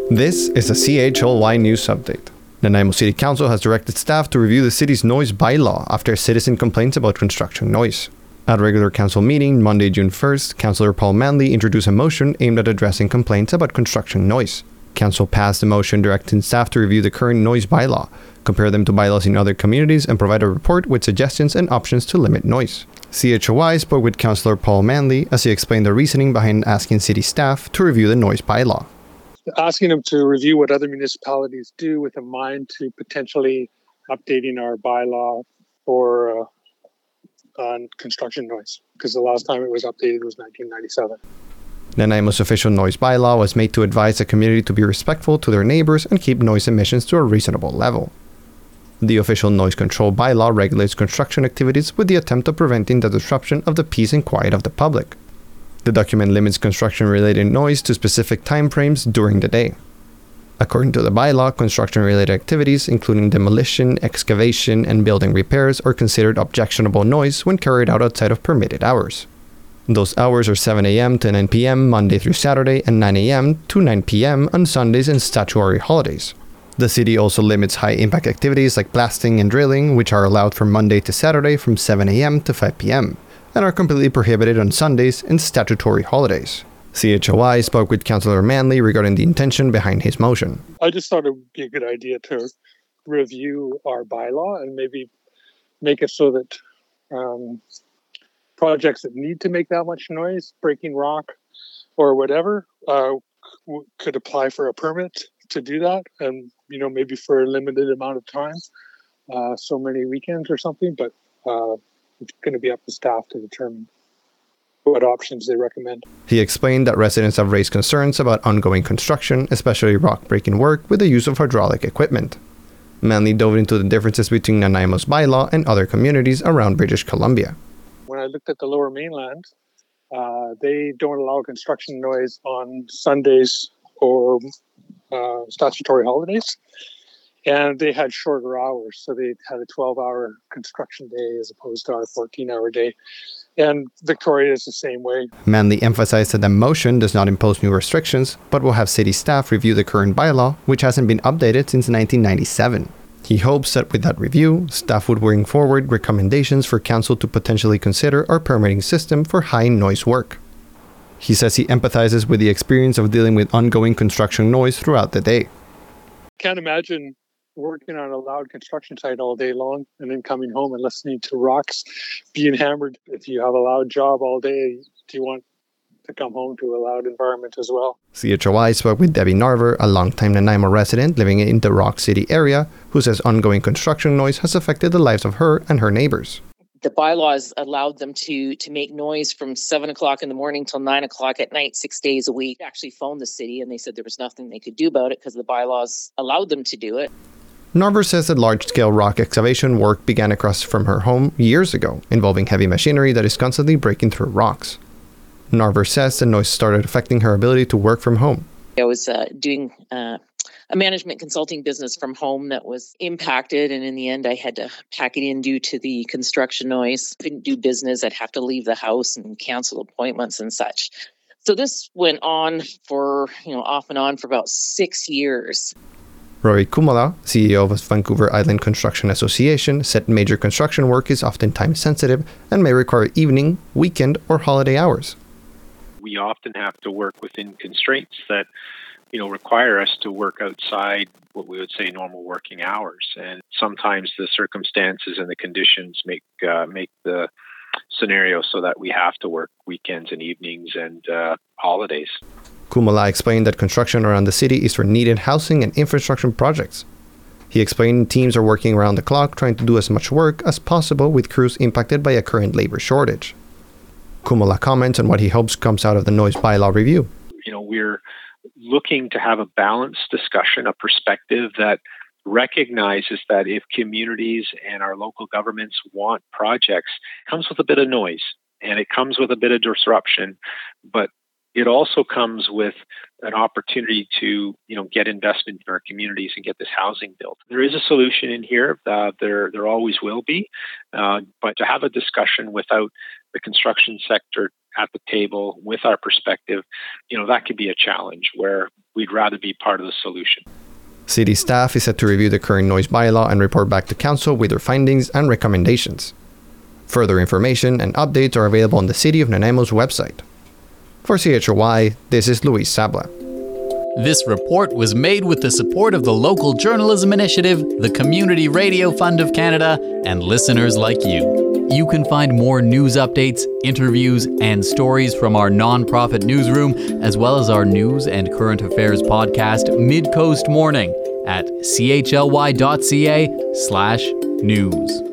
This is a CHLY News Update. Nanaimo City Council has directed staff to review the city's noise bylaw after a citizen complains about construction noise. At a regular council meeting, Monday, June 1st, Councillor Paul Manley introduced a motion aimed at addressing complaints about construction noise. Council passed a motion directing staff to review the current noise bylaw, compare them to bylaws in other communities, and provide a report with suggestions and options to limit noise. CHOY spoke with Councillor Paul Manley as he explained the reasoning behind asking city staff to review the noise bylaw. Asking them to review what other municipalities do with a mind to potentially updating our bylaw for on construction noise, because the last time it was updated was 1997. Nanaimo's official noise bylaw was made to advise the community to be respectful to their neighbors and keep noise emissions to a reasonable level. The official noise control bylaw regulates construction activities with the attempt of preventing the disruption of the peace and quiet of the public. The document limits construction-related noise to specific time frames during the day. According to the bylaw, construction-related activities, including demolition, excavation, and building repairs, are considered objectionable noise when carried out outside of permitted hours. Those hours are 7 a.m. to 9 p.m. Monday through Saturday and 9 a.m. to 9 p.m. on Sundays and statutory holidays. The city also limits high-impact activities like blasting and drilling, which are allowed from Monday to Saturday from 7 a.m. to 5 p.m. and are completely prohibited on Sundays and statutory holidays. CHOY spoke with Councillor Manley regarding the intention behind his motion. I just thought it would be a good idea to review our bylaw and maybe make it so that projects that need to make that much noise, breaking rock or whatever, could apply for a permit to do that, and maybe for a limited amount of time, so many weekends or something. But it's going to be up to staff to determine what options they recommend. He explained that residents have raised concerns about ongoing construction, especially rock-breaking work with the use of hydraulic equipment. Manley dove into the differences between Nanaimo's bylaw and other communities around British Columbia. When I looked at the Lower Mainland, they don't allow construction noise on Sundays or statutory holidays. And they had shorter hours, so they had a 12-hour construction day as opposed to our 14-hour day. And Victoria is the same way. Manley emphasized that the motion does not impose new restrictions, but will have city staff review the current bylaw, which hasn't been updated since 1997. He hopes that with that review, staff would bring forward recommendations for council to potentially consider our permitting system for high noise work. He says he empathizes with the experience of dealing with ongoing construction noise throughout the day. Can't imagine working on a loud construction site all day long and then coming home and listening to rocks being hammered. If you have a loud job all day, do you want to come home to a loud environment as well? CHOY spoke with Debbie Narver, a longtime Nanaimo resident living in the Rock City area, who says ongoing construction noise has affected the lives of her and her neighbors. The bylaws allowed them to make noise from 7 o'clock in the morning till 9 o'clock at night, 6 days a week. I actually phoned the city and they said there was nothing they could do about it because the bylaws allowed them to do it. Narver says that large-scale rock excavation work began across from her home years ago, involving heavy machinery that is constantly breaking through rocks. Narver says the noise started affecting her ability to work from home. I was doing a management consulting business from home that was impacted, and in the end I had to pack it in due to the construction noise. Couldn't do business. I'd have to leave the house and cancel appointments and such. So this went on for, off and on for about 6 years. Rory Kumala, CEO of Vancouver Island Construction Association, said major construction work is often time-sensitive and may require evening, weekend, or holiday hours. We often have to work within constraints that, require us to work outside what we would say normal working hours. And sometimes the circumstances and the conditions make the scenario so that we have to work weekends and evenings and holidays. Kumala explained that construction around the city is for needed housing and infrastructure projects. He explained teams are working around the clock trying to do as much work as possible with crews impacted by a current labor shortage. Kumala comments on what he hopes comes out of the noise bylaw review. We're looking to have a balanced discussion, a perspective that recognizes that if communities and our local governments want projects, it comes with a bit of noise and it comes with a bit of disruption, but it also comes with an opportunity to, get investment in our communities and get this housing built. There is a solution in here. There always will be. But to have a discussion without the construction sector at the table with our perspective, that could be a challenge where we'd rather be part of the solution. City staff is set to review the current noise bylaw and report back to council with their findings and recommendations. Further information and updates are available on the City of Nanaimo's website. For CHOY, this is Luis Sabla. This report was made with the support of the Local Journalism Initiative, the Community Radio Fund of Canada, and listeners like you. You can find more news updates, interviews, and stories from our nonprofit newsroom, as well as our news and current affairs podcast, Mid-Coast Morning, at chly.ca/news.